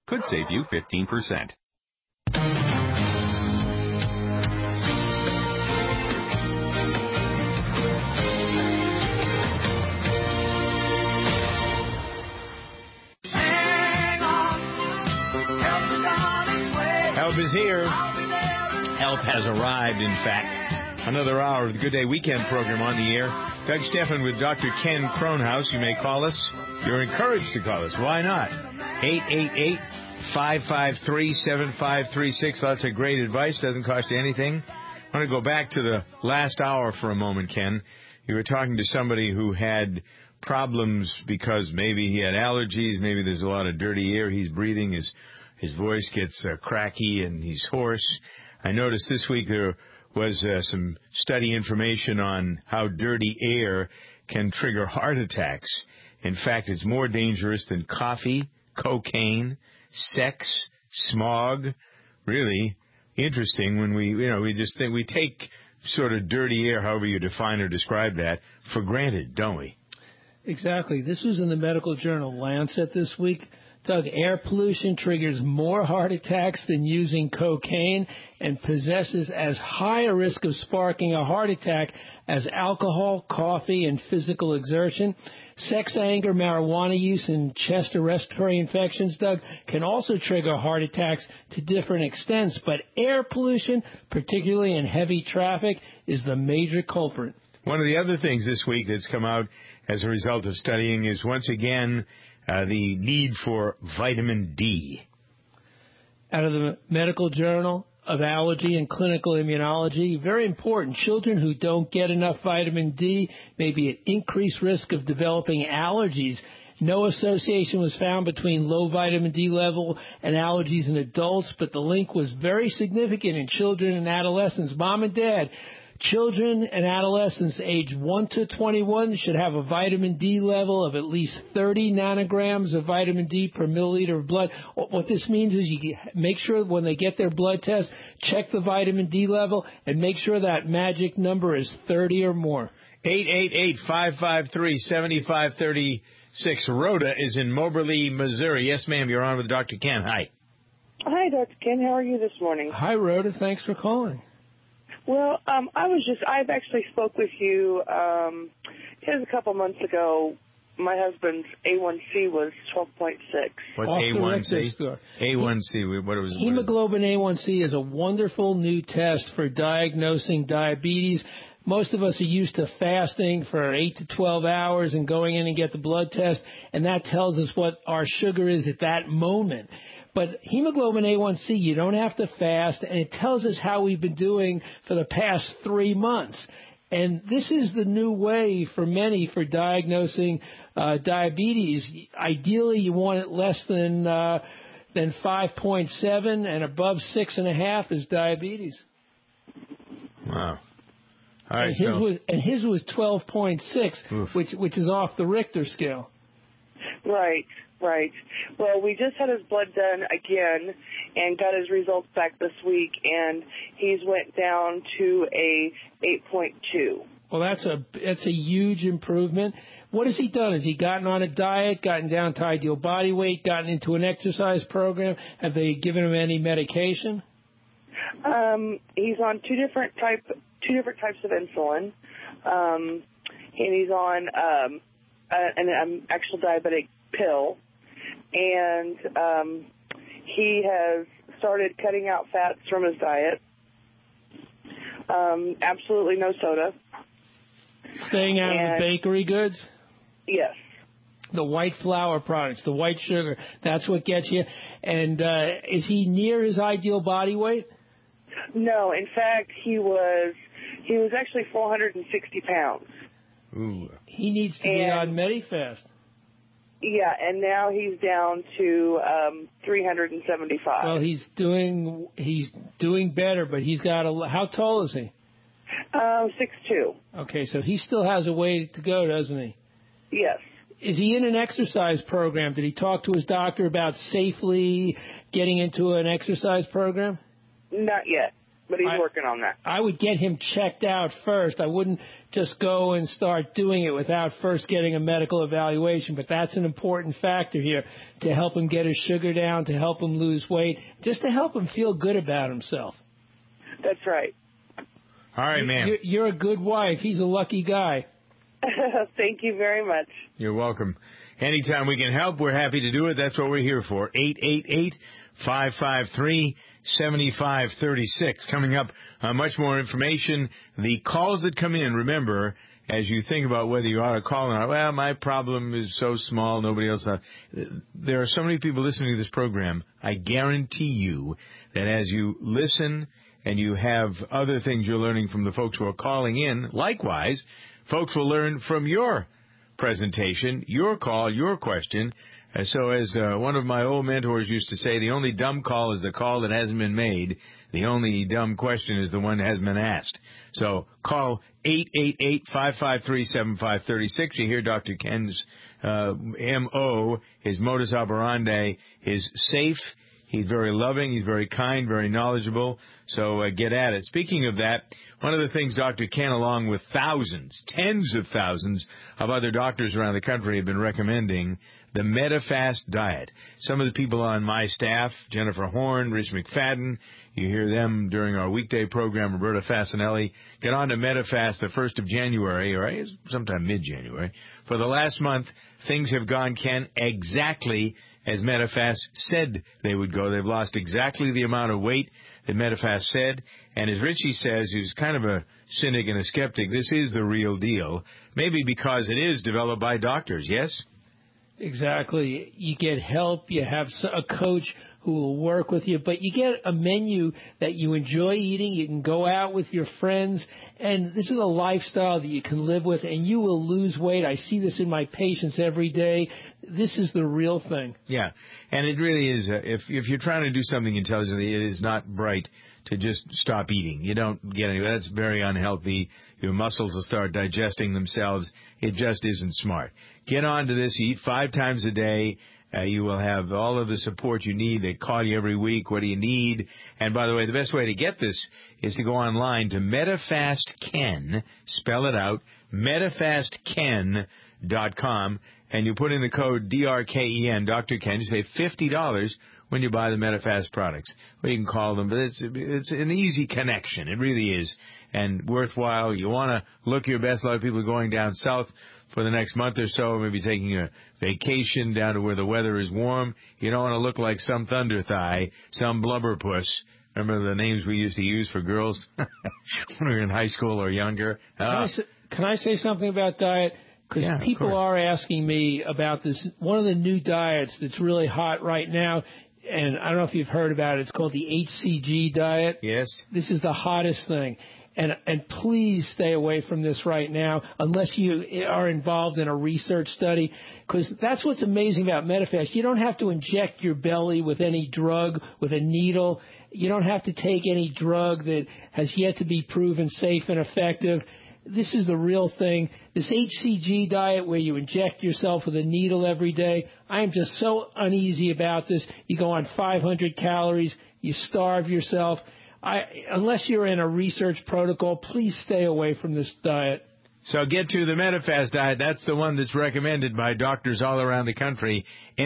could save you 15%. Help is here. Help has arrived, in fact. Another hour of the Good Day Weekend program on the air. Doug Stephan with Dr. Ken Kronhaus. You may call us. You're encouraged to call us. Why not? 888-553-7536. Lots of great advice. Doesn't cost you anything. I want to go back to the last hour for a moment, Ken. You were talking to somebody who had problems because maybe he had allergies. Maybe there's a lot of dirty air he's breathing. His voice gets cracky and he's hoarse. I noticed this week there was some study information on how dirty air can trigger heart attacks. In fact, it's more dangerous than coffee, cocaine, sex, smog. Really interesting when we just think we take sort of dirty air, however you define or describe that, for granted, don't we? Exactly. This was in the medical journal Lancet this week. Doug, air pollution triggers more heart attacks than using cocaine and possesses as high a risk of sparking a heart attack as alcohol, coffee, and physical exertion. Sex, anger, marijuana use, and chest or respiratory infections, Doug, can also trigger heart attacks to different extents, but air pollution, particularly in heavy traffic, is the major culprit. One of the other things this week that's come out as a result of studying is, once again, the need for vitamin D. Out of the Medical Journal of Allergy and Clinical Immunology, very important. Children who don't get enough vitamin D may be at increased risk of developing allergies. No association was found between low vitamin D level and allergies in adults, but the link was very significant in children and adolescents. Mom and Dad, children and adolescents aged 1 to 21 should have a vitamin D level of at least 30 nanograms of vitamin D per milliliter of blood. What this means is you make sure when they get their blood test, check the vitamin D level and make sure that magic number is 30 or more. 888-553-7536. Rhoda is in Moberly, Missouri. Yes, ma'am, you're on with Dr. Ken. Hi. Hi, Dr. Ken. How are you this morning? Hi, Rhoda. Thanks for calling. Well, I've actually spoke with you, it was a couple months ago. My husband's A1C was 12.6. What's A1C? A1C, what was it? Hemoglobin A1C is a wonderful new test for diagnosing diabetes. Most of us are used to fasting for 8 to 12 hours and going in and get the blood test, and that tells us what our sugar is at that moment. But hemoglobin A1C, you don't have to fast, and it tells us how we've been doing for the past 3 months. And this is the new way for many for diagnosing diabetes. Ideally, you want it less than 5.7, and above 6.5 is diabetes. Wow. All right, and his was 12.6, which is off the Richter scale. Right. Well, we just had his blood done again and got his results back this week, and he's went down to a 8.2. Well, that's a huge improvement. What has he done? Has he gotten on a diet, gotten down to ideal body weight, gotten into an exercise program? Have they given him any medication? He's on two different types of insulin, and he's on an actual diabetic pill, and he has started cutting out fats from his diet. Absolutely no soda. Staying out of the bakery goods? Yes. The white flour products, the white sugar, that's what gets you. And is he near his ideal body weight? No, in fact, he was actually 460 pounds. Ooh. He needs to be on Medifast. Yeah, and now he's down to 375. Well, he's doing better, but he's got how tall is he? 6'2". Okay, so he still has a way to go, doesn't he? Yes. Is he in an exercise program? Did he talk to his doctor about safely getting into an exercise program? Not yet. but he's working on that. I would get him checked out first. I wouldn't just go and start doing it without first getting a medical evaluation, but that's an important factor here to help him get his sugar down, to help him lose weight, just to help him feel good about himself. That's right. All right, ma'am. You're a good wife. He's a lucky guy. Thank you very much. You're welcome. Anytime we can help, we're happy to do it. That's what we're here for. 888-553-7536. Coming up, much more information. The calls that come in, remember, as you think about whether you ought to call or not, well, my problem is so small, nobody else knows. There are so many people listening to this program. I guarantee you that as you listen and you have other things you're learning from the folks who are calling in, likewise, folks will learn from your presentation, your call, your question. So as one of my old mentors used to say, the only dumb call is the call that hasn't been made. The only dumb question is the one that hasn't been asked. So call 888-553-7536. You hear Dr. Ken's M.O., his modus operandi is safe. He's very loving. He's very kind, very knowledgeable. So get at it. Speaking of that, one of the things Dr. Ken, along with thousands, tens of thousands of other doctors around the country, have been recommending the MetaFast diet. Some of the people on my staff, Jennifer Horn, Rich McFadden, you hear them during our weekday program, Roberta Fasanelli, get on to MetaFast the 1st of January, or sometime mid-January. For the last month, things have gone, Ken, exactly as MetaFast said they would go. They've lost exactly the amount of weight that MetaFast said. And as Richie says, who's kind of a cynic and a skeptic, this is the real deal. Maybe because it is developed by doctors, yes? Exactly. You get help. You have a coach who will work with you, but you get a menu that you enjoy eating. You can go out with your friends, and this is a lifestyle that you can live with, and you will lose weight. I see this in my patients every day. This is the real thing. Yeah, and it really is. If you're trying to do something intelligently, it is not bright to just stop eating. You don't get anywhere. That's very unhealthy. Your muscles will start digesting themselves. It just isn't smart. Get on to this. Eat 5 times a day. You will have all of the support you need. They call you every week. What do you need? And by the way, the best way to get this is to go online to MetaFastKen, spell it out, MetaFastKen.com, and you put in the code DRKEN, Dr. Ken. You save $50 when you buy the MetaFast products. Or you can call them, but it's an easy connection. It really is, and worthwhile. You want to look your best. A lot of people are going down south for the next month or so, maybe taking a vacation down to where the weather is warm. You don't want to look like some thunder thigh, some blubber puss. Remember the names we used to use for girls when we were in high school or younger? Can I say something about diet? Because people are asking me about this. One of the new diets that's really hot right now, and I don't know if you've heard about it, it's called the HCG diet. Yes. This is the hottest thing. And please stay away from this right now unless you are involved in a research study, because that's what's amazing about MetaFast. You don't have to inject your belly with any drug, with a needle. You don't have to take any drug that has yet to be proven safe and effective. This is the real thing. This HCG diet where you inject yourself with a needle every day, I am just so uneasy about this. You go on 500 calories, you starve yourself. Unless you're in a research protocol, please stay away from this diet. So get to the MetaFast diet. That's the one that's recommended by doctors all around the country,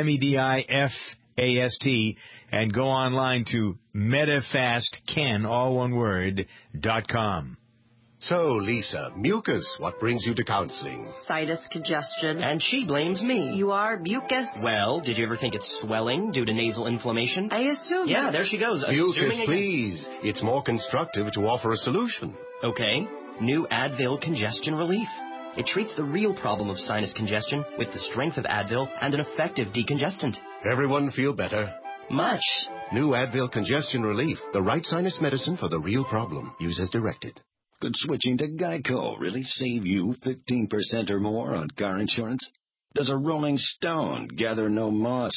MEDIFAST, and go online to MetaFastKen, all one word, .com. So, Lisa, mucus, what brings you to counseling? Sinus congestion. And she blames me. You are mucus? Well, did you ever think it's swelling due to nasal inflammation? I assumed. Yeah, there she goes. Mucus, please. It's more constructive to offer a solution. Okay. New Advil Congestion Relief. It treats the real problem of sinus congestion with the strength of Advil and an effective decongestant. Everyone feel better? Much. New Advil Congestion Relief, the right sinus medicine for the real problem. Use as directed. Could switching to Geico really save you 15% or more on car insurance? Does a rolling stone gather no moss?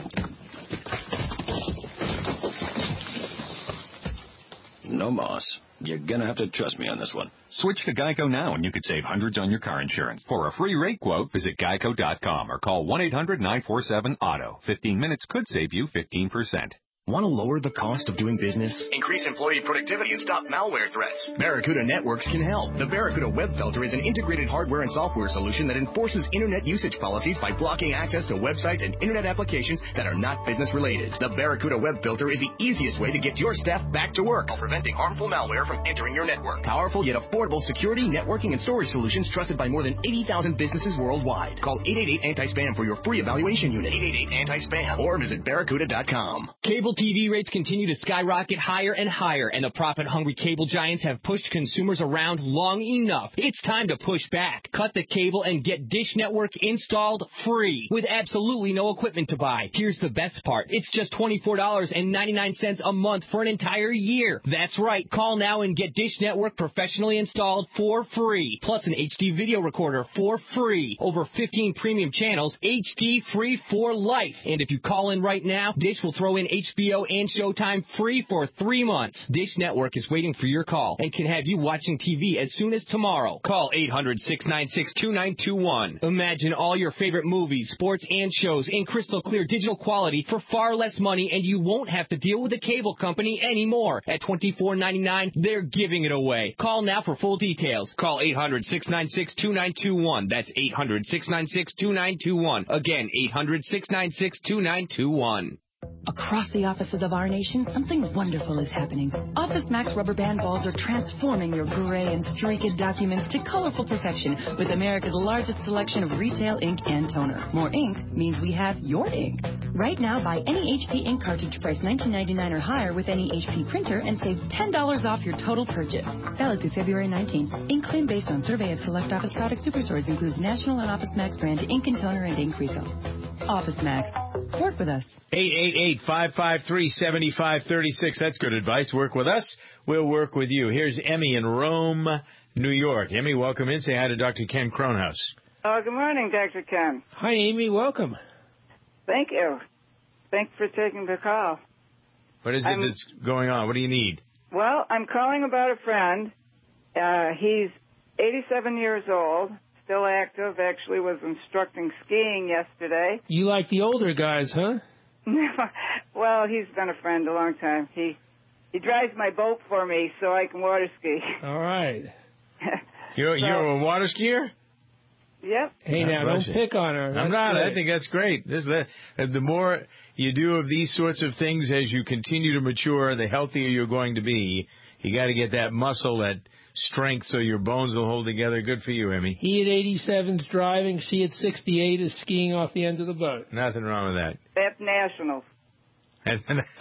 No moss. You're going to have to trust me on this one. Switch to Geico now and you could save hundreds on your car insurance. For a free rate quote, visit geico.com or call 1-800-947-AUTO. 15 minutes could save you 15%. Want to lower the cost of doing business? Increase employee productivity and stop malware threats? Barracuda Networks can help. The Barracuda Web Filter is an integrated hardware and software solution that enforces internet usage policies by blocking access to websites and internet applications that are not business related. The Barracuda Web Filter is the easiest way to get your staff back to work while preventing harmful malware from entering your network. Powerful yet affordable security, networking, and storage solutions trusted by more than 80,000 businesses worldwide. Call 888-ANTI-SPAM for your free evaluation unit. 888-ANTI-SPAM or visit barracuda.com. Cable TV rates continue to skyrocket higher and higher, and the profit-hungry cable giants have pushed consumers around long enough. It's time to push back. Cut the cable and get Dish Network installed free with absolutely no equipment to buy. Here's the best part. It's just $24.99 a month for an entire year. That's right. Call now and get Dish Network professionally installed for free, plus an HD video recorder for free. Over 15 premium channels, HD free for life. And if you call in right now, Dish will throw in HBO and Showtime free for 3 months. Dish Network is waiting for your call and can have you watching TV as soon as tomorrow. Call 800-696-2921. Imagine all your favorite movies, sports, and shows in crystal clear digital quality for far less money, and you won't have to deal with a cable company anymore. At $24.99, they're giving it away. Call now for full details. Call 800-696-2921. That's 800-696-2921. Again, 800-696-2921. Across the offices of our nation, something wonderful is happening. Office Max rubber band balls are transforming your gray and streaked documents to colorful perfection with America's largest selection of retail ink and toner. More ink means we have your ink. Right now, buy any HP ink cartridge price $19.99 or higher with any HP printer and save $10 off your total purchase. Valid through February 19th. Ink claim based on survey of select Office Product Superstores includes National and Office Max brand ink and toner and ink refill. Office Max. Work with us. 888-553-7536. That's good advice. Work with us. We'll work with you. Here's Emmy in Rome, New York. Emmy, welcome in. Say hi to Dr. Ken Kronhaus. Good morning, Dr. Ken. Hi, Amy. Welcome. Thank you. Thanks for taking the call. What is it that's going on? What do you need? Well, I'm calling about a friend. He's 87 years old. Still active. Actually was instructing skiing yesterday. You like the older guys, huh? Well, he's been a friend a long time. He drives my boat for me so I can water ski. All right. You're a water skier? Yep. Hey, now, don't pick on her. I'm not. Great. I think that's great. The more you do of these sorts of things as you continue to mature, the healthier you're going to be. You got to get that muscle, that strength, so your bones will hold together. Good for you, Emmy. He at 87 is driving. She at 68 is skiing off the end of the boat. Nothing wrong with that. That's nationals. I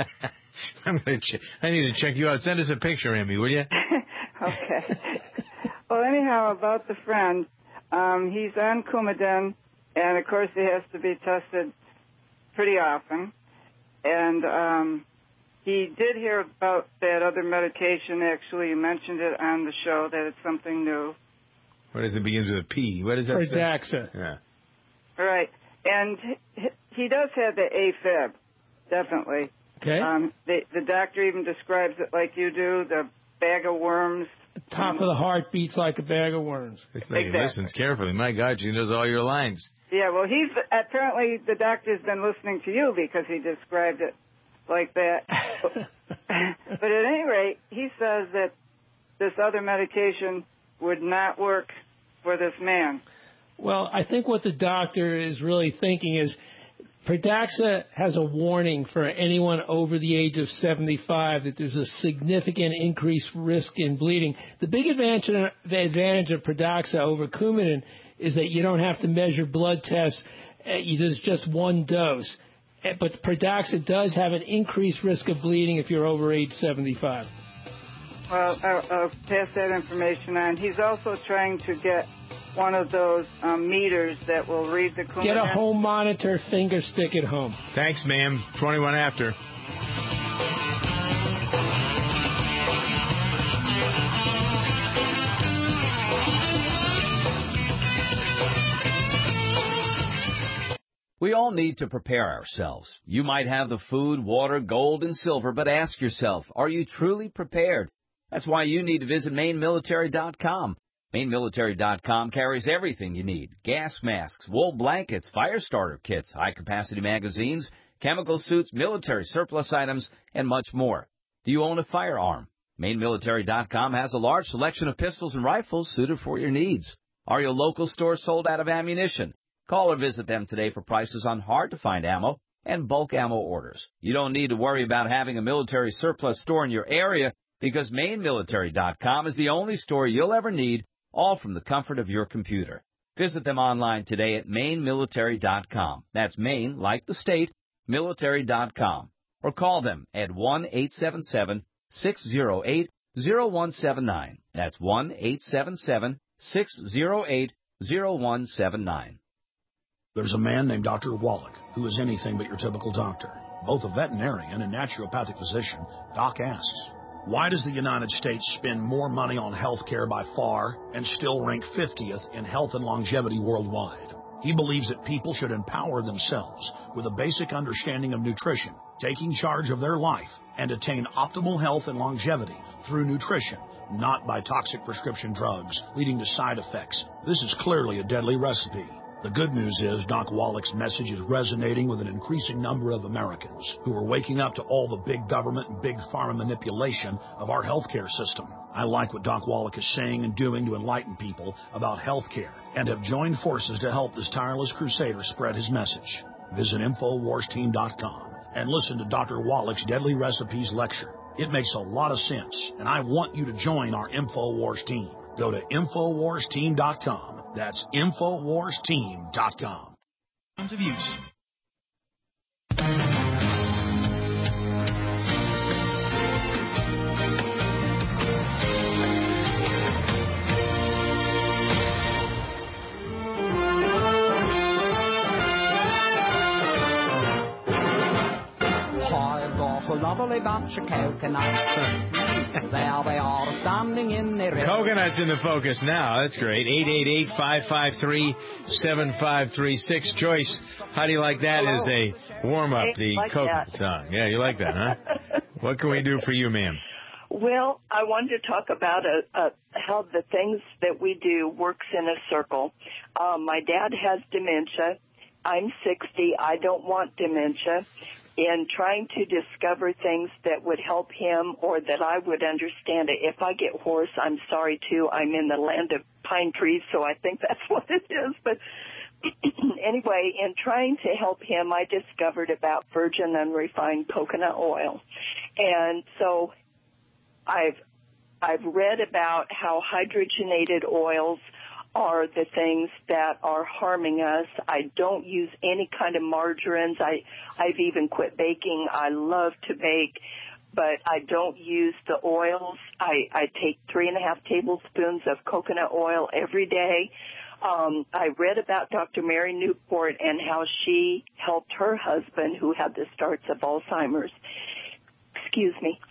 need to check you out. Send us a picture, Emmy, will you? Okay. Well, anyhow, about the friend, he's on Coumadin, and of course he has to be tested pretty often. And he did hear about that other medication. Actually, you mentioned it on the show that it's something new. What is it? Begins with a P. What is that? Pradaxa. Yeah. All right. And he does have the AFib, definitely. Okay. The doctor even describes it like you do, the bag of worms. The top of the heart beats like a bag of worms. Exactly. He listens carefully. My God, she knows all your lines. Yeah, well, apparently the doctor's been listening to you because he described it like that. But at any rate, he says that this other medication would not work for this man. Well, I think what the doctor is really thinking is Pradaxa has a warning for anyone over the age of 75 that there's a significant increased risk in bleeding. The big advantage of Pradaxa over Coumadin is that you don't have to measure blood tests. There's just one dose. But Pradaxa does have an increased risk of bleeding if you're over age 75. Well, I'll pass that information on. He's also trying to get one of those meters that will read the Coumadin. Get a home monitor, finger stick at home. Thanks, ma'am. 21 after. We all need to prepare ourselves. You might have the food, water, gold, and silver, but ask yourself, are you truly prepared? That's why you need to visit MaineMilitary.com. MaineMilitary.com carries everything you need. Gas masks, wool blankets, fire starter kits, high-capacity magazines, chemical suits, military surplus items, and much more. Do you own a firearm? MaineMilitary.com has a large selection of pistols and rifles suited for your needs. Are your local stores sold out of ammunition? Call or visit them today for prices on hard-to-find ammo and bulk ammo orders. You don't need to worry about having a military surplus store in your area because MaineMilitary.com is the only store you'll ever need, all from the comfort of your computer. Visit them online today at MaineMilitary.com. That's Maine, like the state, military.com. Or call them at 1-877-608-0179. That's 1-877-608-0179. There's a man named Dr. Wallach who is anything but your typical doctor. Both a veterinarian and naturopathic physician, Doc asks, why does the United States spend more money on health care by far and still rank 50th in health and longevity worldwide? He believes that people should empower themselves with a basic understanding of nutrition, taking charge of their life, and attain optimal health and longevity through nutrition, not by toxic prescription drugs leading to side effects. This is clearly a deadly recipe. The good news is Doc Wallach's message is resonating with an increasing number of Americans who are waking up to all the big government and big pharma manipulation of our healthcare system. I like what Doc Wallach is saying and doing to enlighten people about healthcare and have joined forces to help this tireless crusader spread his message. Visit InfoWarsTeam.com and listen to Dr. Wallach's Deadly Recipes lecture. It makes a lot of sense, and I want you to join our InfoWars team. Go to InfoWarsTeam.com. That's InfoWarsTeam.com. Terms of use. Piled off a lovely bunch of coconuts. There they are standing in the river. Coconuts in the focus now. That's great. 888-553-7536. Joyce, how do you like that as a warm-up, the like coconut song? Yeah, you like that, huh? What can we do for you, ma'am? Well, I wanted to talk about how the things that we do works in a circle. My dad has dementia. I'm 60. I don't want dementia. In trying to discover things that would help him or that I would understand it. If I get hoarse, I'm sorry, too. I'm in the land of pine trees, so I think that's what it is. But anyway, in trying to help him, I discovered about virgin unrefined coconut oil. And so I've read about how hydrogenated oils are the things that are harming us. I don't use any kind of margarines. I've even quit baking. I love to bake, but I don't use the oils. I take 3.5 tablespoons of coconut oil every day. I read about Dr. Mary Newport and how she helped her husband who had the starts of Alzheimer's. Excuse me.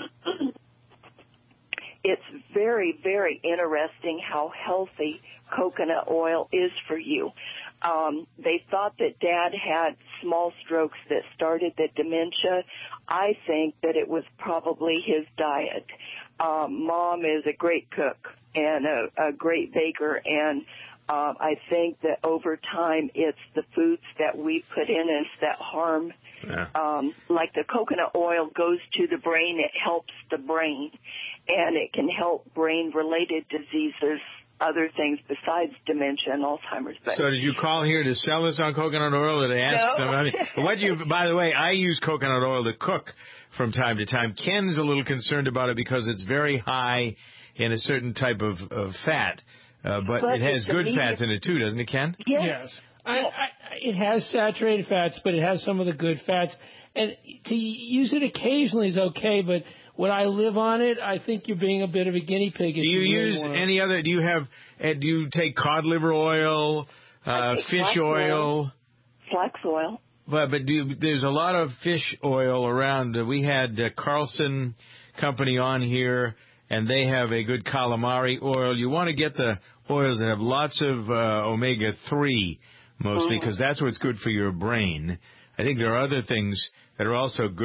It's very, very interesting how healthy coconut oil is for you. They thought that Dad had small strokes that started the dementia. I think that it was probably his diet. Mom is a great cook and a great baker, and I think that over time it's the foods that we put in us that harm. Yeah. Like the coconut oil goes to the brain, it helps the brain, and it can help brain-related diseases, other things besides dementia and Alzheimer's. But so did you call here to sell us on coconut oil or to ask somebody? By the way, I use coconut oil to cook from time to time. Ken's a little concerned about it because it's very high in a certain type of fat, but it has good fats in it too, doesn't it, Ken? Yes. It has saturated fats, but it has some of the good fats. And to use it occasionally is okay, but would I live on it? I think you're being a bit of a guinea pig. Do you use any other? Do you take cod liver oil, fish oil? Flax oil. But there's a lot of fish oil around. We had Carlson Company on here, and they have a good calamari oil. You want to get the oils that have lots of omega-3, mostly, because that's what's good for your brain. I think there are other things that are also good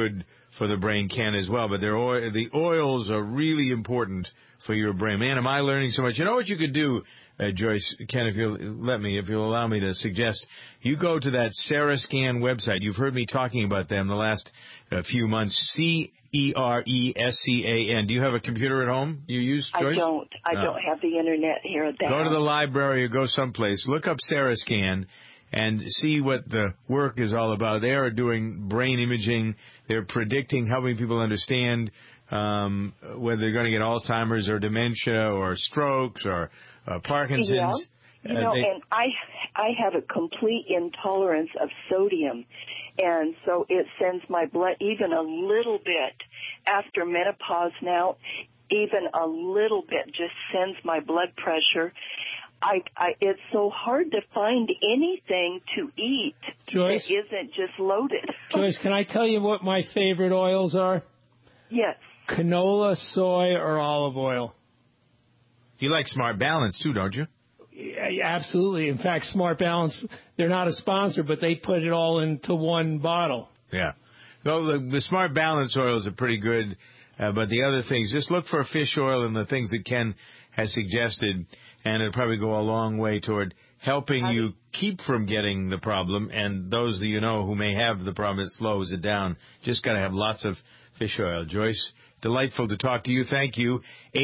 for the brain, Ken, as well. But the oils are really important for your brain. Man, am I learning so much. You know what you could do, Joyce, Ken, if you'll allow me to suggest, you go to that Cerescan website. You've heard me talking about them the last few months. CERESCAN. Do you have a computer at home you use, Joyce? I don't have the internet here at the house. Go to the library or go someplace. Look up Cerescan and see what the work is all about. They are doing brain imaging. They're predicting, helping people understand whether they're going to get Alzheimer's or dementia or strokes or Parkinson's. Yeah. And I have a complete intolerance of sodium, and so it sends my blood even a little bit after menopause now, even a little bit just sends my blood pressure. It's so hard to find anything to eat Joyce, that isn't just loaded. Joyce, can I tell you what my favorite oils are? Yes. Canola, soy, or olive oil. You like Smart Balance, too, don't you? Yeah, absolutely. In fact, Smart Balance, they're not a sponsor, but they put it all into one bottle. Yeah. So the Smart Balance oils are pretty good, but the other things, just look for fish oil and the things that Ken has suggested, and it'll probably go a long way toward helping you keep from getting the problem, and those that you know who may have the problem, it slows it down. Just got to have lots of fish oil. Joyce, delightful to talk to you. Thank you.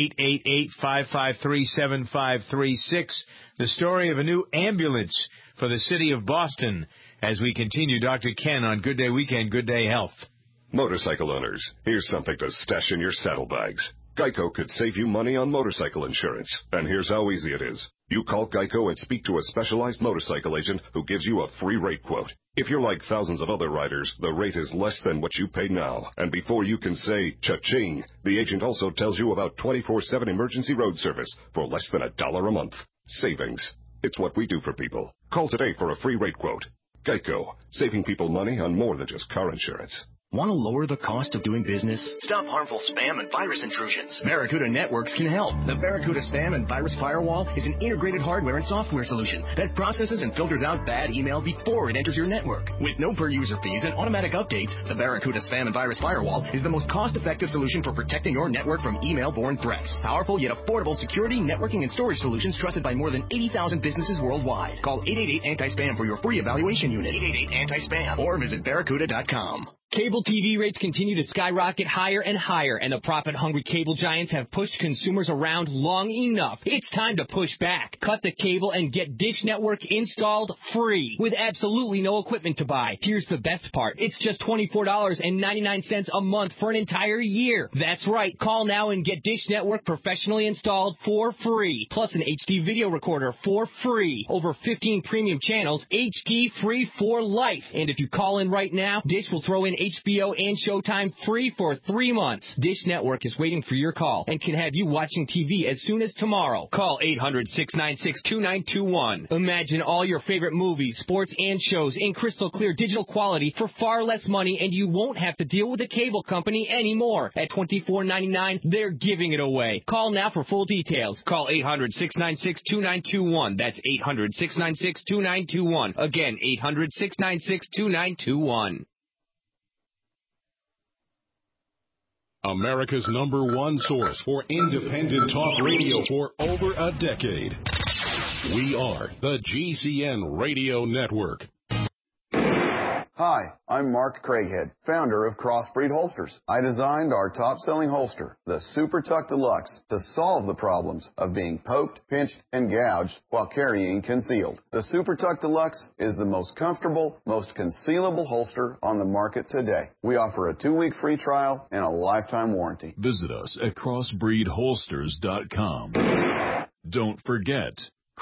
888-553-7536. The story of a new ambulance for the city of Boston as we continue. Dr. Ken on Good Day Weekend, Good Day Health. Motorcycle owners, here's something to stash in your saddlebags. Geico could save you money on motorcycle insurance, and here's how easy it is. You call Geico and speak to a specialized motorcycle agent who gives you a free rate quote. If you're like thousands of other riders, the rate is less than what you pay now. And before you can say cha-ching, the agent also tells you about 24/7 emergency road service for less than $1 a month. Savings. It's what we do for people. Call today for a free rate quote. Geico, saving people money on more than just car insurance. Want to lower the cost of doing business? Stop harmful spam and virus intrusions. Barracuda Networks can help. The Barracuda Spam and Virus Firewall is an integrated hardware and software solution that processes and filters out bad email before it enters your network. With no per-user fees and automatic updates, the Barracuda Spam and Virus Firewall is the most cost-effective solution for protecting your network from email-borne threats. Powerful yet affordable security, networking, and storage solutions trusted by more than 80,000 businesses worldwide. Call 888-ANTI-SPAM for your free evaluation unit. 888-ANTI-SPAM or visit barracuda.com. Cable TV rates continue to skyrocket higher and higher, and the profit-hungry cable giants have pushed consumers around long enough. It's time to push back. Cut the cable and get Dish Network installed free with absolutely no equipment to buy. Here's the best part. It's just $24.99 a month for an entire year. That's right. Call now and get Dish Network professionally installed for free, plus an HD video recorder for free. Over 15 premium channels, HD free for life. And if you call in right now, Dish will throw in HBO and Showtime free for 3 months. Dish Network is waiting for your call and can have you watching TV as soon as tomorrow. Call 800-696-2921. Imagine all your favorite movies, sports, and shows in crystal clear digital quality for far less money, and you won't have to deal with a cable company anymore. At $24.99, they're giving it away. Call now for full details. Call 800-696-2921. That's 800-696-2921. Again, 800-696-2921. America's #1 source for independent talk radio for over a decade. We are the GCN Radio Network. Hi, I'm Mark Craighead, founder of Crossbreed Holsters. I designed our top-selling holster, the Super Tuck Deluxe, to solve the problems of being poked, pinched, and gouged while carrying concealed. The Super Tuck Deluxe is the most comfortable, most concealable holster on the market today. We offer a 2-week free trial and a lifetime warranty. Visit us at crossbreedholsters.com. Don't forget,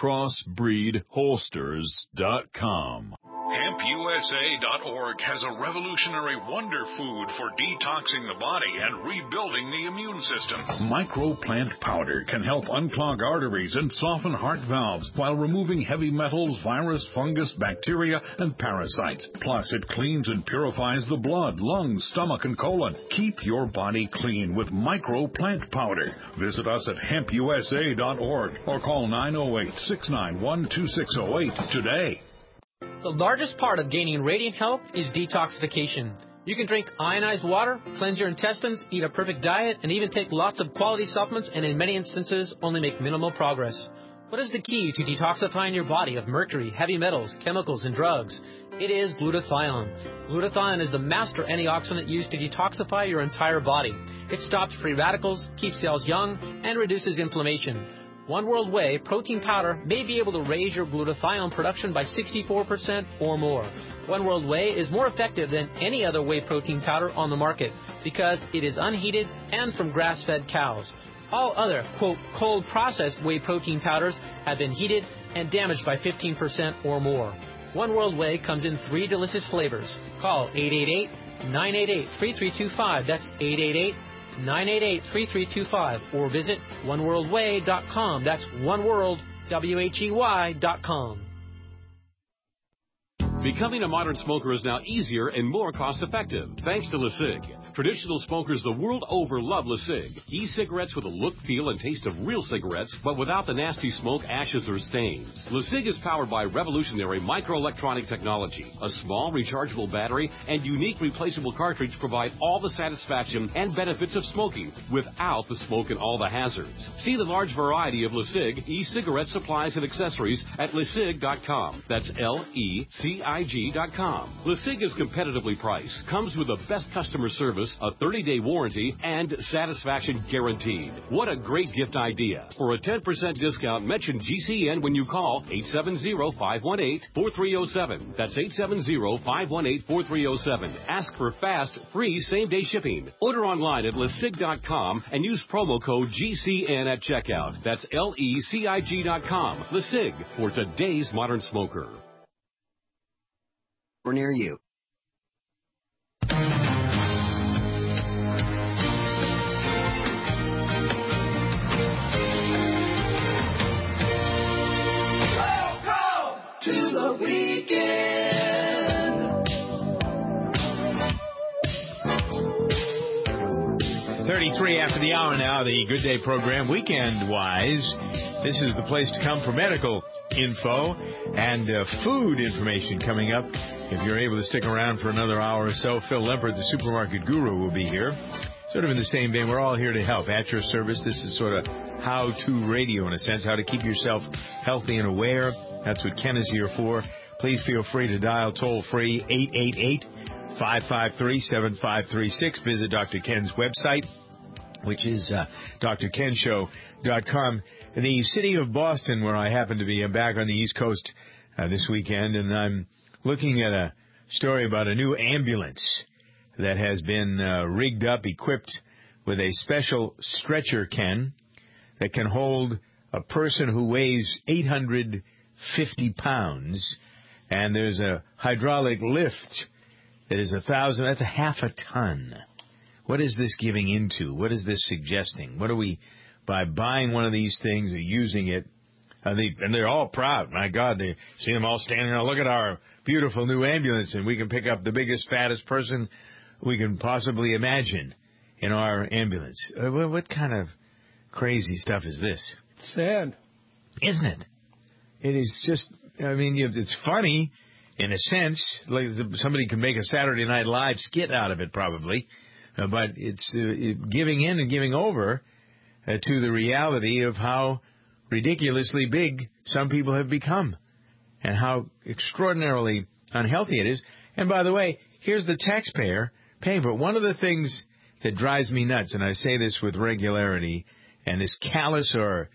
crossbreedholsters.com. HempUSA.org has a revolutionary wonder food for detoxing the body and rebuilding the immune system. Microplant powder can help unclog arteries and soften heart valves while removing heavy metals, virus, fungus, bacteria, and parasites. Plus, it cleans and purifies the blood, lungs, stomach, and colon. Keep your body clean with Microplant powder. Visit us at HempUSA.org or call 908-691-2608 today. The largest part of gaining radiant health is detoxification. You can drink ionized water, cleanse your intestines, eat a perfect diet, and even take lots of quality supplements and in many instances only make minimal progress. What is the key to detoxifying your body of mercury, heavy metals, chemicals, and drugs? It is glutathione. Glutathione is the master antioxidant used to detoxify your entire body. It stops free radicals, keeps cells young, and reduces inflammation. One World Whey protein powder may be able to raise your glutathione production by 64% or more. One World Whey is more effective than any other whey protein powder on the market because it is unheated and from grass-fed cows. All other, quote, cold-processed whey protein powders have been heated and damaged by 15% or more. One World Whey comes in 3 delicious flavors. Call 888-988-3325. That's 888-988-3325. Or visit oneworldwhey.com. That's oneworld.com. Becoming a modern smoker is now easier and more cost-effective, thanks to LeSig. Traditional smokers the world over love LeSig. E-cigarettes with a look, feel, and taste of real cigarettes, but without the nasty smoke, ashes, or stains. LeSig is powered by revolutionary microelectronic technology. A small rechargeable battery and unique replaceable cartridge provide all the satisfaction and benefits of smoking without the smoke and all the hazards. See the large variety of LeSig e-cigarette supplies and accessories at LeSig.com. That's LECIG.com. LeSig is competitively priced, comes with the best customer service, a 30-day warranty, and satisfaction guaranteed. What a great gift idea. For a 10% discount, mention GCN when you call 870-518-4307. That's 870-518-4307. Ask for fast, free, same-day shipping. Order online at LeSig.com and use promo code GCN at checkout. That's LECIG.com. LeSig, for today's modern smoker. We're near you. To the weekend. 33 after the hour now, the Good Day program, weekend-wise. This is the place to come for medical info and food information coming up. If you're able to stick around for another hour or so, Phil Lempert, the supermarket guru, will be here. Sort of in the same vein, we're all here to help. At your service, this is sort of how-to radio in a sense, how to keep yourself healthy and aware. That's what Ken is here for. Please feel free to dial toll-free 888-553-7536. Visit Dr. Ken's website, which is drkenshow.com. In the city of Boston, where I happen to be, I'm back on the East Coast this weekend, and I'm looking at a story about a new ambulance that has been rigged up, equipped with a special stretcher, Ken, that can hold a person who weighs 850 pounds, and there's a hydraulic lift that is 1,000. That's a half a ton. What is this giving into? What is this suggesting? What are we, by buying one of these things or using it, and they're all proud. My God, they see them all standing there. Look at our beautiful new ambulance, and we can pick up the biggest, fattest person we can possibly imagine in our ambulance. What kind of crazy stuff is this? Sad. Isn't it? It is just, I mean, it's funny in a sense. Like somebody could make a Saturday Night Live skit out of it probably, but it's giving in and giving over to the reality of how ridiculously big some people have become and how extraordinarily unhealthy it is. And by the way, here's the taxpayer paying for it. One of the things that drives me nuts, and I say this with regularity, and as callous or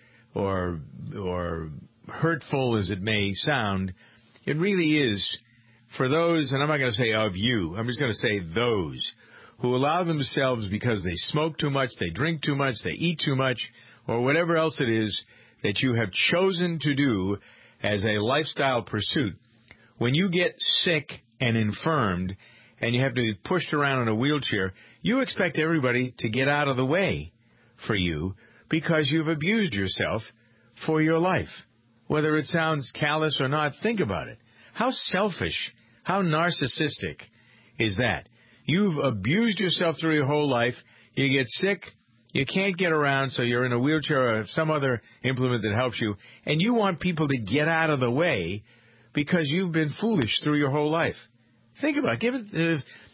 hurtful as it may sound, it really is for those, and I'm not going to say of you, I'm just going to say those who allow themselves, because they smoke too much, they drink too much, they eat too much, or whatever else it is that you have chosen to do as a lifestyle pursuit. When you get sick and infirmed and you have to be pushed around in a wheelchair, you expect everybody to get out of the way for you because you've abused yourself for your life. Whether it sounds callous or not, think about it. How selfish, how narcissistic is that? You've abused yourself through your whole life. You get sick. You can't get around, so you're in a wheelchair or some other implement that helps you, and you want people to get out of the way because you've been foolish through your whole life. Think about it.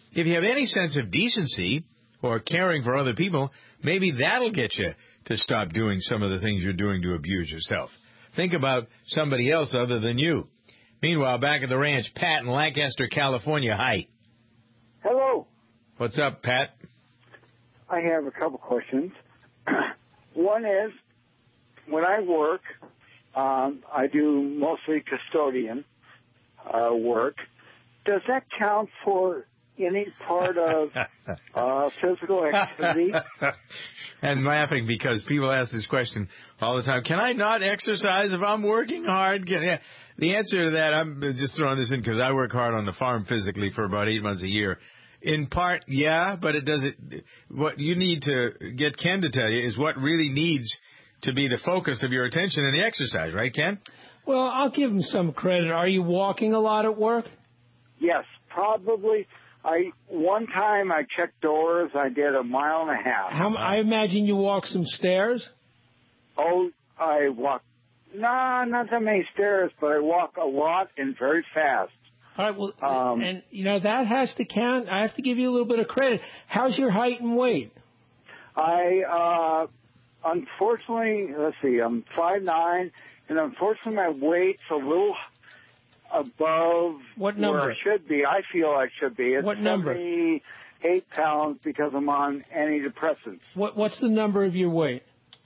if you have any sense of decency or caring for other people, maybe that'll get you to stop doing some of the things you're doing to abuse yourself. Think about somebody else other than you. Meanwhile, back at the ranch, Pat in Lancaster, California. Hi. Hello. What's up, Pat? I have a couple questions. One is, when I work, I do mostly custodian work. Does that count for any part of physical activity? And laughing because people ask this question all the time. Can I not exercise if I'm working hard? The answer to that, I'm just throwing this in because I work hard on the farm physically for about 8 months a year. In part, yeah, but it doesn't. What you need to get Ken to tell you is what really needs to be the focus of your attention in the exercise, right, Ken? Well, I'll give him some credit. Are you walking a lot at work? Yes, probably. One time I checked doors, I did 1.5 miles. I imagine you walk some stairs? Oh, I walk, not that many stairs, but I walk a lot and very fast. All right, well, and, that has to count. I have to give you a little bit of credit. How's your height and weight? Unfortunately, let's see, I'm 5'9", and unfortunately my weight's a little above what number? Where I should be. I feel I should be. It's what number? 78 pounds because I'm on antidepressants. What's the number of your weight?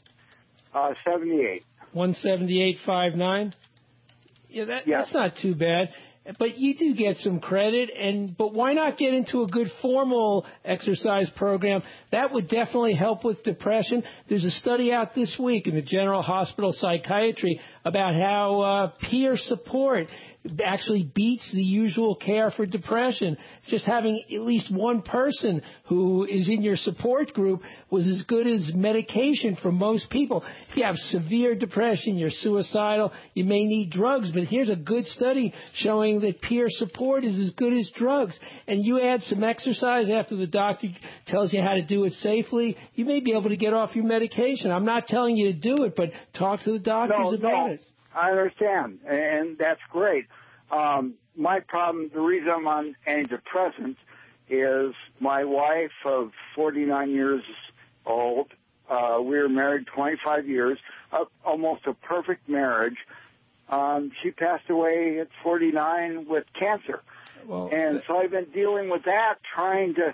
78. 178, 5'9"? Yeah, that's not too bad. But you do get some credit, but why not get into a good formal exercise program? That would definitely help with depression. There's a study out this week in the General Hospital Psychiatry about how peer support actually beats the usual care for depression. Just having at least one person who is in your support group was as good as medication for most people. If you have severe depression, you're suicidal, you may need drugs, but here's a good study showing that peer support is as good as drugs. And you add some exercise after the doctor tells you how to do it safely, you may be able to get off your medication. I'm not telling you to do it, but talk to the doctors about it. I understand, and that's great. My problem, the reason I'm on antidepressants is my wife of 49 years old, we were married 25 years, almost a perfect marriage. She passed away at 49 with cancer. Well, so I've been dealing with that, trying to,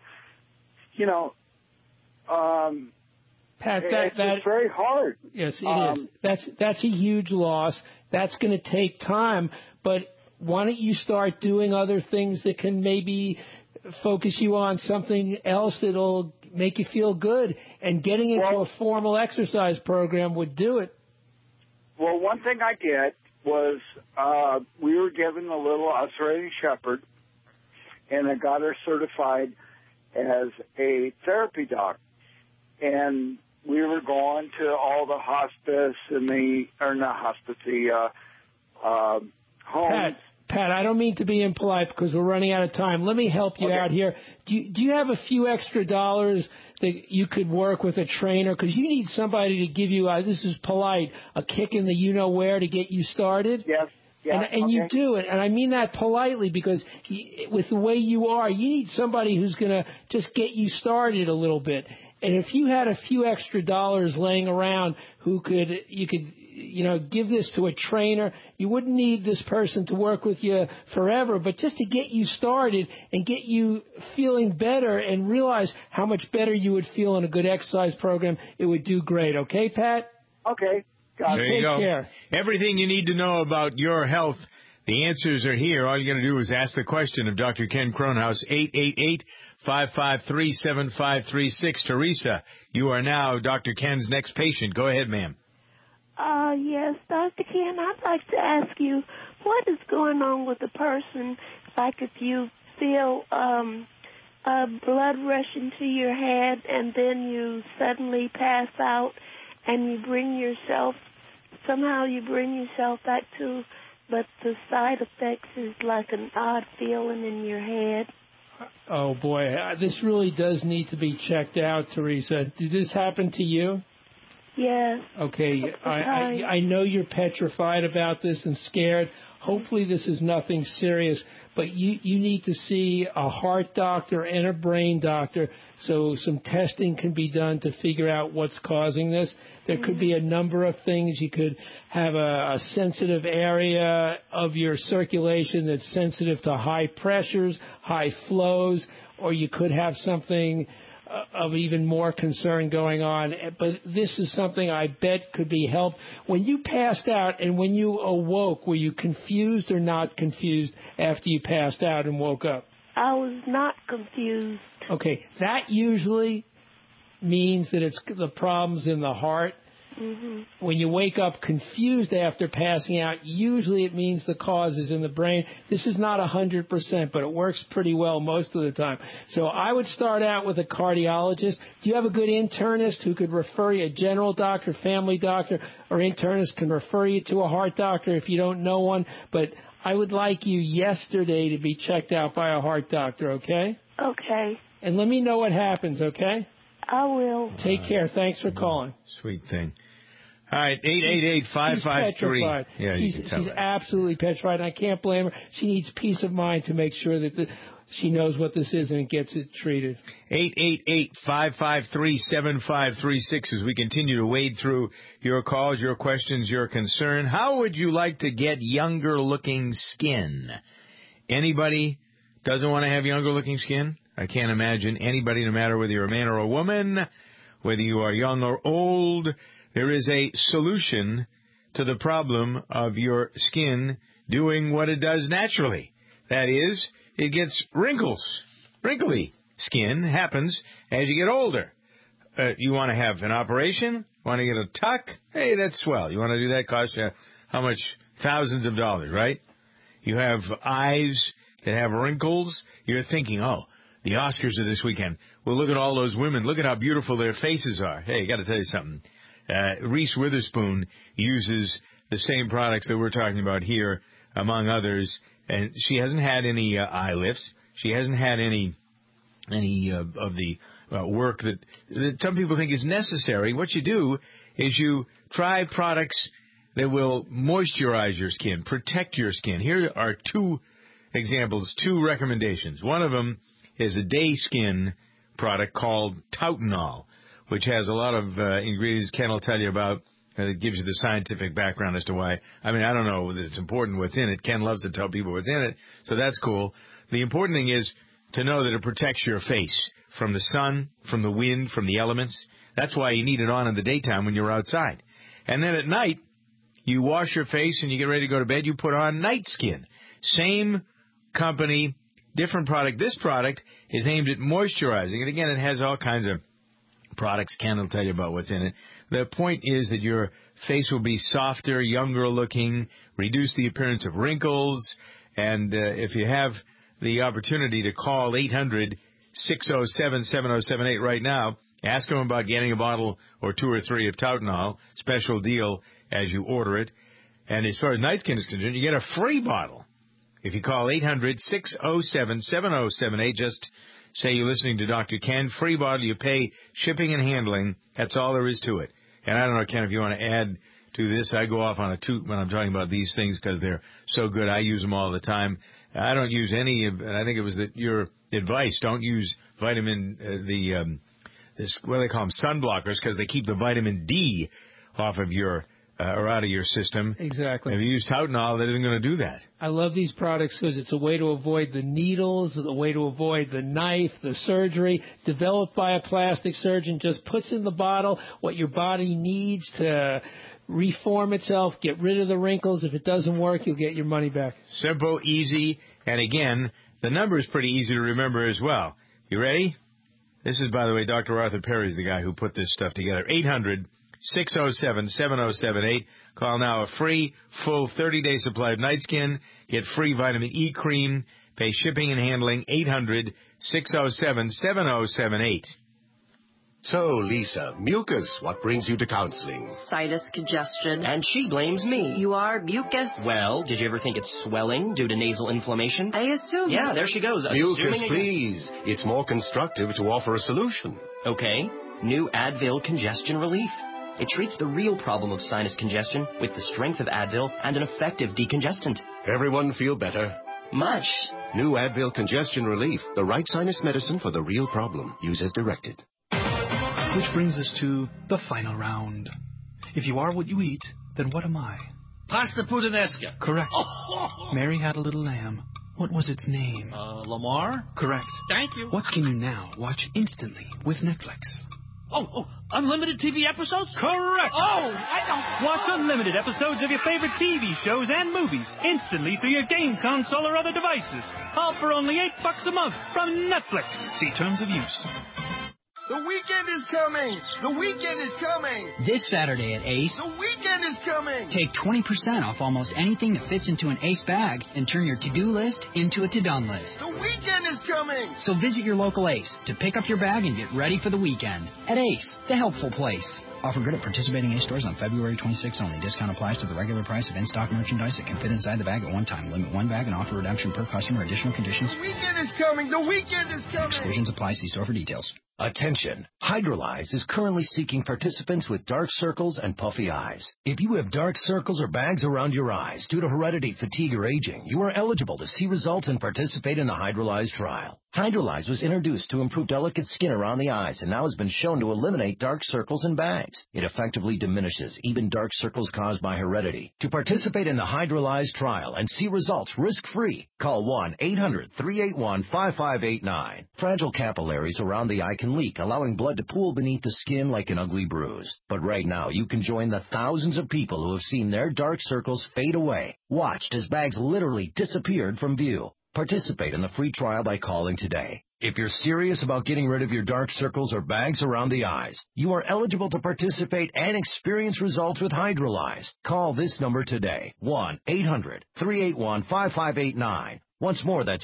Pat, it's very hard. Yes, it is. That's a huge loss. That's going to take time. But why don't you start doing other things that can maybe focus you on something else that'll make you feel good? And getting into a formal exercise program would do it. Well, one thing I did was we were given a little Australian Shepherd, and I got her certified as a therapy dog. And we were going to all the hospice and homes. Pat, I don't mean to be impolite because we're running out of time. Let me help you out here. Do you have a few extra dollars that you could work with a trainer? Because you need somebody to give you, this is polite, a kick in the you-know-where to get you started. Yes. Yeah, and you do it. And I mean that politely because with the way you are, you need somebody who's going to just get you started a little bit. And if you had a few extra dollars laying around you could give this to a trainer. You wouldn't need this person to work with you forever, but just to get you started and get you feeling better and realize how much better you would feel in a good exercise program, it would do great. Okay, Pat? Okay. There you go. Take care. Everything you need to know about your health, the answers are here. All you got to do is ask the question of Dr. Ken Kronhaus, 888-553-7536. Teresa, you are now Dr. Ken's next patient. Go ahead, ma'am. Yes, Dr. Ken, I'd like to ask you, what is going on with a person, like if you feel blood rushing to your head and then you suddenly pass out and you bring yourself back to, but the side effects is like an odd feeling in your head? Oh, boy, this really does need to be checked out, Teresa. Did this happen to you? Yes. Okay, I know you're petrified about this and scared. Hopefully this is nothing serious, but you need to see a heart doctor and a brain doctor so some testing can be done to figure out what's causing this. There could be a number of things. You could have a sensitive area of your circulation that's sensitive to high pressures, high flows, or you could have something of even more concern going on. But this is something I bet could be helped. When you passed out and when you awoke, were you confused or not confused after you passed out and woke up? I was not confused. Okay, that usually means that it's the problems in the heart. Mm-hmm. When you wake up confused after passing out, usually it means the cause is in the brain. This is not 100%, but it works pretty well most of the time. So I would start out with a cardiologist. Do you have a good internist who could refer you, a general doctor, family doctor, or internist can refer you to a heart doctor if you don't know one? But I would like you yesterday to be checked out by a heart doctor, okay? Okay. And let me know what happens, okay? I will. Take care. Thanks for calling. Sweet thing. All right, 888-553. Yeah, she's absolutely petrified, and I can't blame her. She needs peace of mind to make sure that she knows what this is and gets it treated. 888-553-7536 as we continue to wade through your calls, your questions, your concern. How would you like to get younger-looking skin? Anybody doesn't want to have younger-looking skin? I can't imagine anybody, no matter whether you're a man or a woman, whether you are young or old. There is a solution to the problem of your skin doing what it does naturally. That is, it gets wrinkles. Wrinkly skin happens as you get older. You want to have an operation? Want to get a tuck? Hey, that's swell. You want to do that? Costs you how much? Thousands of dollars, right? You have eyes that have wrinkles. You're thinking, oh, the Oscars are this weekend. Well, look at all those women. Look at how beautiful their faces are. Hey, got to tell you something. Reese Witherspoon uses the same products that we're talking about here, among others, and she hasn't had any eye lifts. She hasn't had any of the work that some people think is necessary. What you do is you try products that will moisturize your skin, protect your skin. Here are two examples, two recommendations. One of them is a day skin product called Tautanol, which has a lot of ingredients Ken will tell you about. It gives you the scientific background as to why. I mean, I don't know that it's important what's in it. Ken loves to tell people what's in it, so that's cool. The important thing is to know that it protects your face from the sun, from the wind, from the elements. That's why you need it on in the daytime when you're outside. And then at night, you wash your face and you get ready to go to bed, you put on Night Skin. Same company, different product. This product is aimed at moisturizing. And again, it has all kinds of products. Ken will tell you about what's in it. The point is that your face will be softer, younger looking, reduce the appearance of wrinkles. And if you have the opportunity to call 800-607-7078 right now, ask them about getting a bottle or two or three of Tautanol, special deal as you order it. And as far as Night Skin is concerned, you get a free bottle. If you call 800-607-7078, just say you're listening to Dr. Ken, free bottle, you pay shipping and handling. That's all there is to it. And I don't know, Ken, if you want to add to this, I go off on a toot when I'm talking about these things because they're so good. I use them all the time. I don't use any of, and I think it was your advice, don't use vitamin, what do they call them, sunblockers, because they keep the vitamin D off of your or out of your system. Exactly. If you use Tautanol, that isn't going to do that. I love these products because it's a way to avoid the needles, a way to avoid the knife, the surgery. Developed by a plastic surgeon, just puts in the bottle what your body needs to reform itself, get rid of the wrinkles. If it doesn't work, you'll get your money back. Simple, easy, and again, the number is pretty easy to remember as well. You ready? This is, by the way, Dr. Arthur Perry's the guy who put this stuff together. 800-607-7078. Call now. A free, full 30-day supply of Night Skin. Get free vitamin E cream. Pay shipping and handling. 800-607-7078. So, Lisa, mucus, what brings you to counseling? Sinus congestion. And she blames me. You are mucus. Well, did you ever think it's swelling due to nasal inflammation? I assume. Yeah, there she goes. Mucus, please. It's more constructive to offer a solution. Okay. New Advil Congestion Relief. It treats the real problem of sinus congestion with the strength of Advil and an effective decongestant. Everyone feel better? Much. New Advil Congestion Relief, the right sinus medicine for the real problem. Use as directed. Which brings us to the final round. If you are what you eat, then what am I? Pasta puttanesca. Correct. Mary had a little lamb. What was its name? Lamar? Correct. Thank you. What can you now watch instantly with Netflix? Unlimited TV episodes? Correct. I don't... Watch unlimited episodes of your favorite TV shows and movies instantly through your game console or other devices. All for only $8 a month from Netflix. See terms of use. The weekend is coming! The weekend is coming! This Saturday at Ace, the weekend is coming! Take 20% off almost anything that fits into an Ace bag and turn your to-do list into a to-done list. The weekend is coming! So visit your local Ace to pick up your bag and get ready for the weekend. At Ace, the helpful place. Offer good at participating Ace stores on February 26 only. Discount applies to the regular price of in-stock merchandise that can fit inside the bag at one time. Limit one bag and offer redemption per customer. Additional conditions. The weekend is coming! The weekend is coming! Exclusions apply. See store for details. Attention! Hydrolyze is currently seeking participants with dark circles and puffy eyes. If you have dark circles or bags around your eyes due to heredity, fatigue, or aging, you are eligible to see results and participate in the Hydrolyze trial. Hydrolyze was introduced to improve delicate skin around the eyes and now has been shown to eliminate dark circles and bags. It effectively diminishes even dark circles caused by heredity. To participate in the Hydrolyze trial and see results risk-free, call 1-800-381-5589. Fragile capillaries around the eye can leak, allowing blood to pool beneath the skin like an ugly bruise. But right now, you can join the thousands of people who have seen their dark circles fade away, watched as bags literally disappeared from view. Participate in the free trial by calling today. If you're serious about getting rid of your dark circles or bags around the eyes, you are eligible to participate and experience results with Hydrolyze. Call this number today, 1-800-381-5589. Once more, that's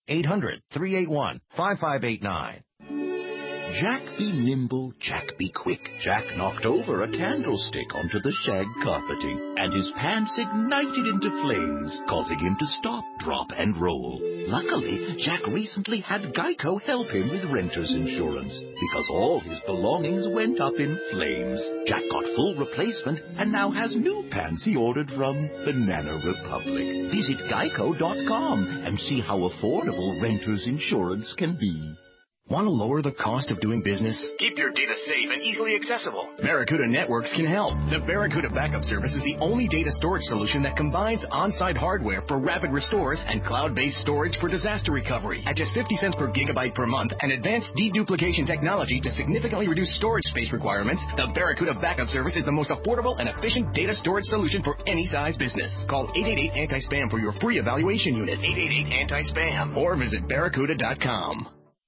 1-800-381-5589. Jack be nimble, Jack be quick. Jack knocked over a candlestick onto the shag carpeting, and his pants ignited into flames, causing him to stop, drop, and roll. Luckily, Jack recently had Geico help him with renter's insurance, because all his belongings went up in flames. Jack got full replacement and now has new pants he ordered from Banana Republic. Visit Geico.com and see how affordable renter's insurance can be. Want to lower the cost of doing business? Keep your data safe and easily accessible. Barracuda Networks can help. The Barracuda Backup Service is the only data storage solution that combines on-site hardware for rapid restores and cloud-based storage for disaster recovery. At just 50 cents per gigabyte per month and advanced deduplication technology to significantly reduce storage space requirements, the Barracuda Backup Service is the most affordable and efficient data storage solution for any size business. Call 888-ANTI-SPAM for your free evaluation unit. 888-ANTI-SPAM or visit barracuda.com.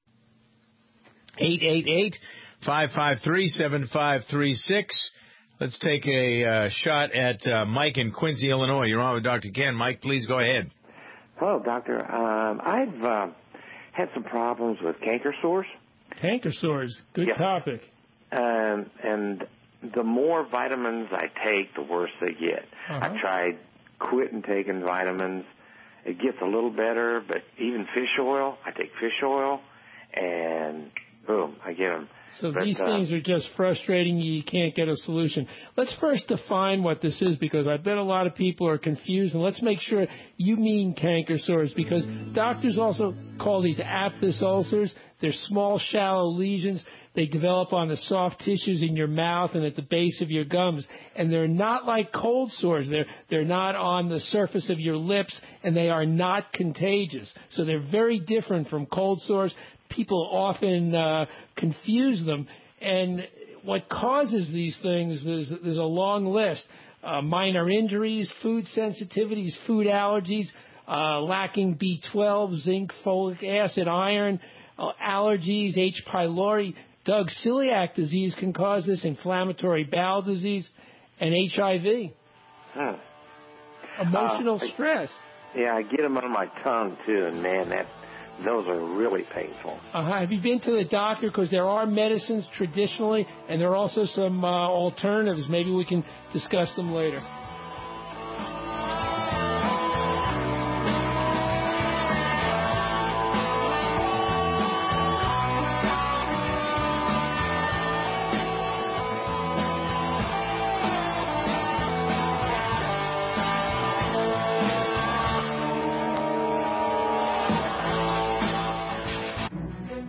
888-553-7536. Let's take a shot at Mike in Quincy, Illinois. You're on with Dr. Ken. Mike, please go ahead. Hello, doctor. I've had some problems with canker sores. Canker sores, good topic. And the more vitamins I take, the worse they get. I've tried quitting taking vitamins. It gets a little better, but even fish oil, I take fish oil, and boom, I get them. So these things are just frustrating. You can't get a solution. Let's first define what this is, because I bet a lot of people are confused. And let's make sure you mean canker sores, because doctors also call these aphthous ulcers. They're small, shallow lesions. They develop on the soft tissues in your mouth and at the base of your gums. And they're not like cold sores. They're not on the surface of your lips, and they are not contagious. So they're very different from cold sores. People often confuse them, and what causes these things, there's a long list. Minor injuries, food sensitivities, food allergies, lacking B12, zinc, folic acid, iron, allergies, H. pylori. Doug, celiac disease can cause this, inflammatory bowel disease, and HIV. Emotional stress. Yeah, I get them on my tongue, too, and, man, those are really painful. Have you been to the doctor? Because there are medicines traditionally, and there are also some alternatives. Maybe we can discuss them later.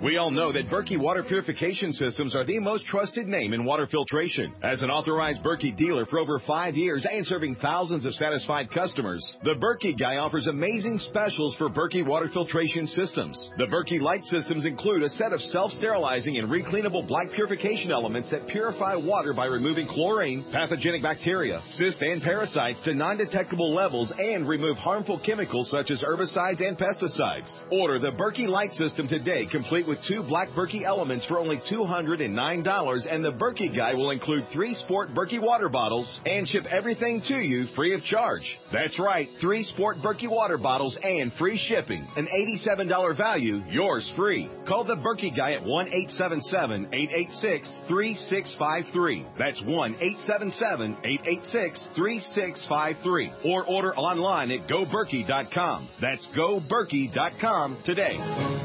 We all know that Berkey water purification systems are the most trusted name in water filtration. As an authorized Berkey dealer for over 5 years and serving thousands of satisfied customers, the Berkey Guy offers amazing specials for Berkey water filtration systems. The Berkey Light systems include a set of self-sterilizing and recleanable black purification elements that purify water by removing chlorine, pathogenic bacteria, cysts, and parasites to non-detectable levels and remove harmful chemicals such as herbicides and pesticides. Order the Berkey Light system today, complete with 2 black Berkey elements for only $209, and the Berkey Guy will include 3 Sport Berkey water bottles and ship everything to you free of charge. That's right, 3 Sport Berkey water bottles and free shipping. An $87 value, yours free. Call the Berkey Guy at 1-877-886-3653. That's 1-877-886-3653. Or order online at GoBerkey.com. That's GoBerkey.com today.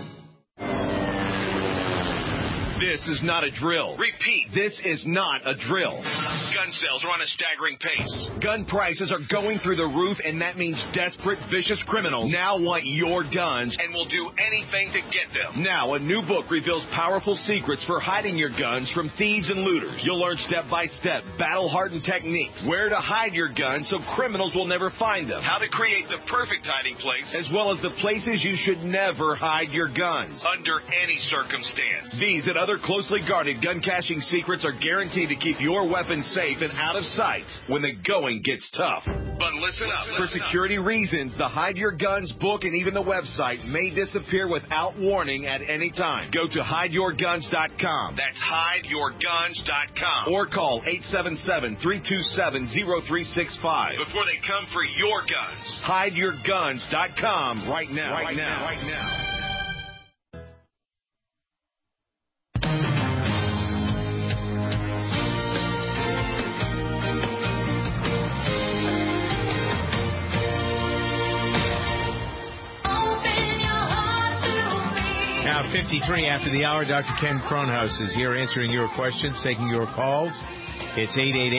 This is not a drill. Repeat, this is not a drill. Gun sales are on a staggering pace. Gun prices are going through the roof, and that means desperate, vicious criminals now want your guns and will do anything to get them. Now, a new book reveals powerful secrets for hiding your guns from thieves and looters. You'll learn step-by-step, battle-hardened techniques, where to hide your guns so criminals will never find them, how to create the perfect hiding place, as well as the places you should never hide your guns, under any circumstance. These and other closely guarded gun caching secrets are guaranteed to keep your weapons safe and out of sight when the going gets tough. But listen up. For security reasons, the Hide Your Guns book and even the website may disappear without warning at any time. Go to hideyourguns.com. That's hideyourguns.com. Or call 877-327-0365 before they come for your guns. Hideyourguns.com right now. Right now. Now, 53 after the hour, Dr. Ken Kronhaus is here answering your questions, taking your calls. It's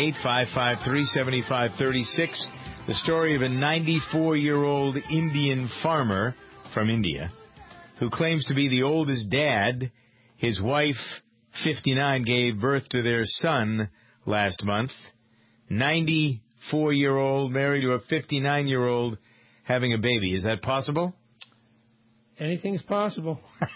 888-553-7536. The story of a 94-year-old Indian farmer from India who claims to be the oldest dad. His wife, 59, gave birth to their son last month. 94-year-old married to a 59-year-old having a baby. Is that possible? Anything's possible.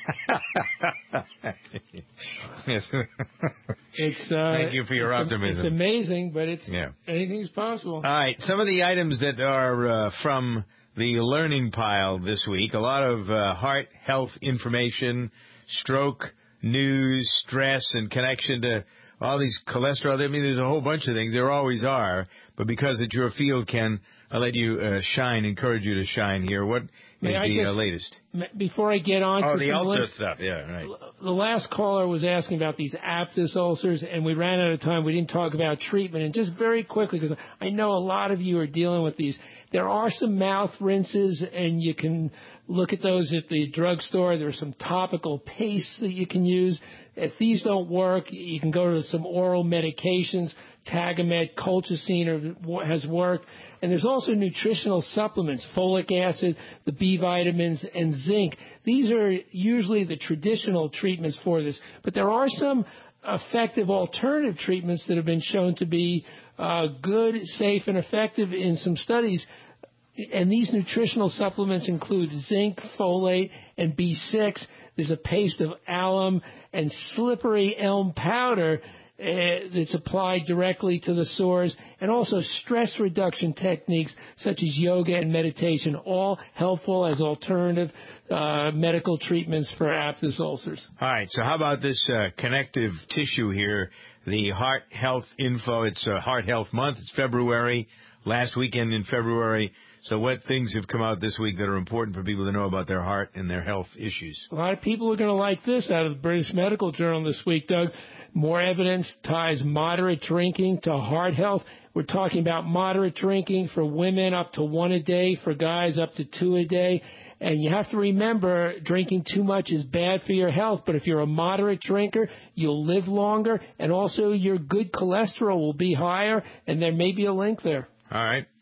Thank you for your optimism. It's amazing, but anything's possible. All right, some of the items that are from the learning pile this week, a lot of heart health information, stroke news, stress, and connection to all these cholesterol. I mean, there's a whole bunch of things. There always are. But because it's your field, Ken, I'll let you encourage you to shine here. What is the latest? Before I get on to the some ulcer links, stuff, yeah, right. The last caller was asking about these aphthous ulcers, and we ran out of time. We didn't talk about treatment. And just very quickly, because I know a lot of you are dealing with these, there are some mouth rinses, and you can look at those at the drugstore. There's some topical pastes that you can use. If these don't work, you can go to some oral medications. Tagamet, colchicine has worked. And there's also nutritional supplements, folic acid, the B vitamins, and zinc. These are usually the traditional treatments for this. But there are some effective alternative treatments that have been shown to be good, safe, and effective in some studies. And these nutritional supplements include zinc, folate, and B6. There's a paste of alum and slippery elm powder that's applied directly to the sores, and also stress reduction techniques such as yoga and meditation, all helpful as alternative medical treatments for aphthous ulcers. All right, so how about this connective tissue here, the Heart Health Info? It's Heart Health Month. It's February, last weekend in February. So what things have come out this week that are important for people to know about their heart and their health issues? A lot of people are going to like this out of the British Medical Journal this week, Doug. More evidence ties moderate drinking to heart health. We're talking about moderate drinking for women up to 1 a day, for guys up to 2 a day. And you have to remember, drinking too much is bad for your health. But if you're a moderate drinker, you'll live longer. And also your good cholesterol will be higher. And there may be a link there. All right.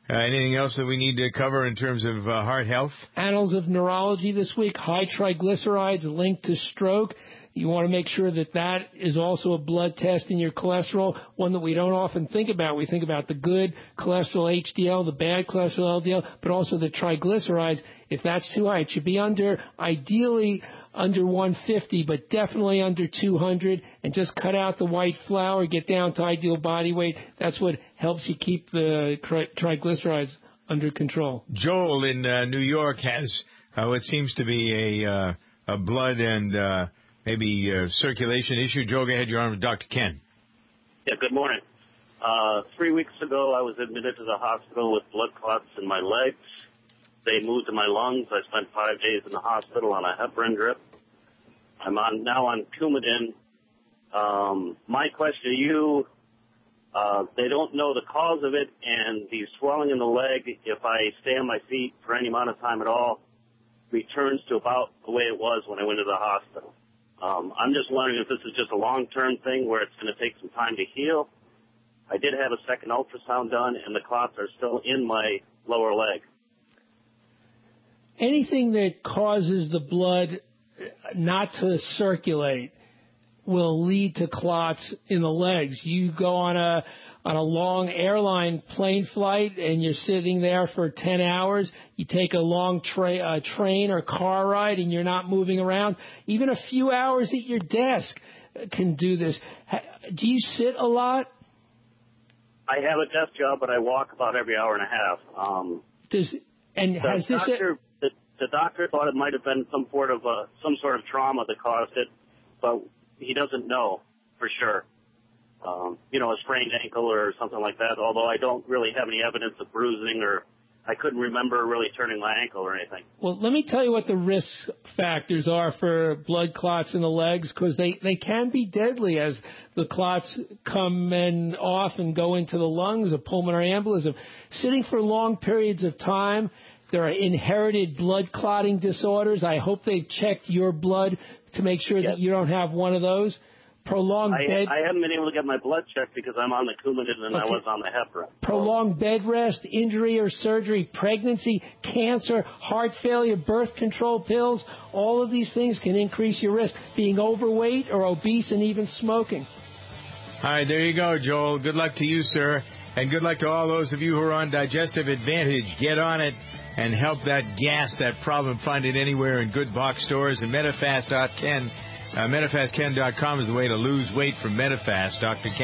Anything else that we need to cover in terms of heart health? Annals of Neurology this week, high triglycerides linked to stroke. You want to make sure that that is also a blood test in your cholesterol, one that we don't often think about. We think about the good cholesterol HDL, the bad cholesterol LDL, but also the triglycerides. If that's too high, it should be ideally under 150, but definitely under 200, and just cut out the white flour, get down to ideal body weight. That's what helps you keep the triglycerides under control. Joel in New York has what seems to be a blood and maybe circulation issue. Joel, go ahead. You're on with Dr. Ken. Yeah, good morning. 3 weeks ago, I was admitted to the hospital with blood clots in my legs. They moved to my lungs. I spent 5 days in the hospital on a heparin drip. I'm now on Coumadin. My question to you, they don't know the cause of it, and the swelling in the leg, if I stay on my feet for any amount of time at all, returns to about the way it was when I went to the hospital. I'm just wondering if this is just a long-term thing where it's going to take some time to heal. I did have a second ultrasound done, and the clots are still in my lower leg. Anything that causes the blood not to circulate will lead to clots in the legs. You go on a long airline plane flight and you're sitting there for 10 hours. You take a long train or car ride and you're not moving around. Even a few hours at your desk can do this. Do you sit a lot? I have a desk job, but I walk about every hour and a half. The doctor thought it might have been some sort of trauma that caused it, but he doesn't know for sure. A sprained ankle or something like that, although I don't really have any evidence of bruising, or I couldn't remember really turning my ankle or anything. Well, let me tell you what the risk factors are for blood clots in the legs, because they can be deadly as the clots come off and go into the lungs, a pulmonary embolism. Sitting for long periods of time, there are inherited blood clotting disorders. I hope they've checked your blood to make sure that you don't have one of those. I haven't been able to get my blood checked because I'm on the Coumadin and I was on the heparin. Prolonged bed rest, injury or surgery, pregnancy, cancer, heart failure, birth control pills, all of these things can increase your risk. Being overweight or obese and even smoking. All right, there you go, Joel. Good luck to you, sir. And good luck to all those of you who are on Digestive Advantage. Get on it and help that problem. Find it anywhere in good box stores. And Medifast.Ken. MedifastKen.com is the way to lose weight from Medifast. Dr. Ken.